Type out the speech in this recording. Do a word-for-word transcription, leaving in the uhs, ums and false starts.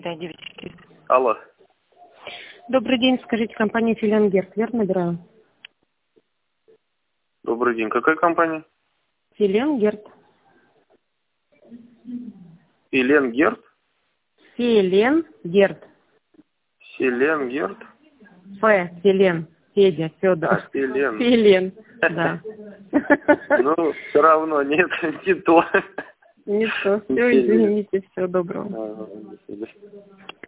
Да, девочки. Алло. Добрый день, скажите, компания Филенгерт, верно набираю? Добрый день. Какая компания? Филенгерт. Филенгерт? Филенгерт. Филенгерт? Ф, Филен, Федя, Федор. А, Филен. Филен, да. Ну, все равно, нет, не то. Не то, все, извините, всего доброго. Ага, до свидания.